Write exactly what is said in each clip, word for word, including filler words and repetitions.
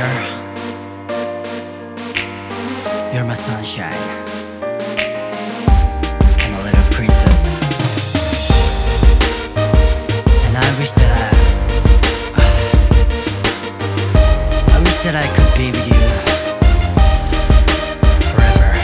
You're my sunshine. I'm a little princess. And I wish that I I wish that I could be with you forever.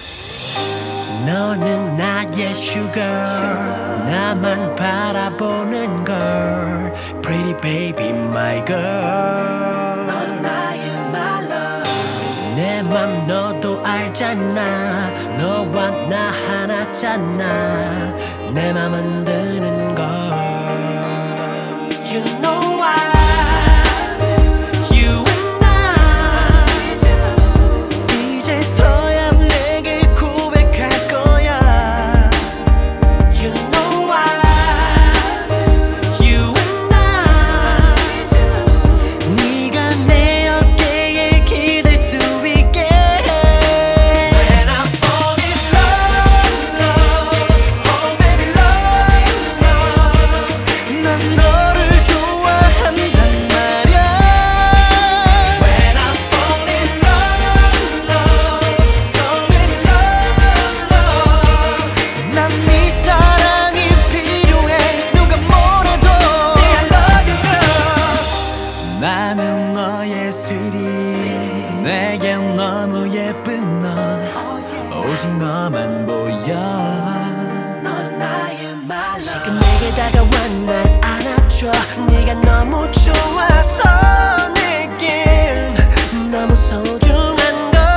너는 나의 sugar, 나만 바라보는 걸. Pretty baby my girl. 너는 나의 my love. 내 맘 너도 알잖아. 너와 나 하나잖아. 내 맘은 드는 걸. You know why. 나는 너의 스리 내겐 너무 예쁜 넌 오직 너만 보여. 너는 나의 my love. 지금 내게 다가와 날 안아줘. 네가 너무 좋아서 내겐 너무 소중한 걸.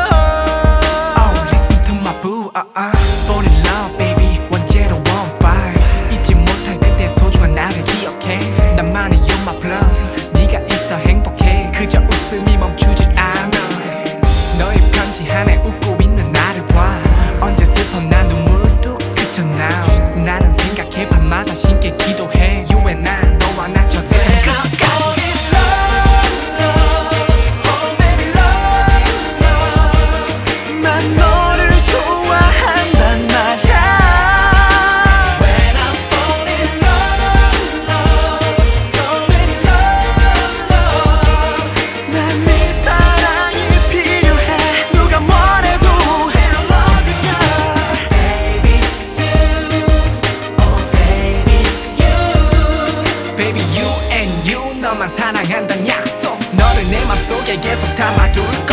Oh listen to my boo uh uh fall in love baby one zero one five 잊지 못할 그때 소중한 나를 기억해. 나만의 you're my plus 행복해. 그저 웃음이 멈추질 않아. 너의 편지 하나에 웃고 있는 나를 봐. 언제 슬퍼 난 눈물도 그쳐 now. 나는 생각해 밤마다 신께 기도해. You and I 너와 나 저 세상 끝까지. Baby you and you 너만 사랑한단 약속. 너를 내 맘속에 계속 담아둘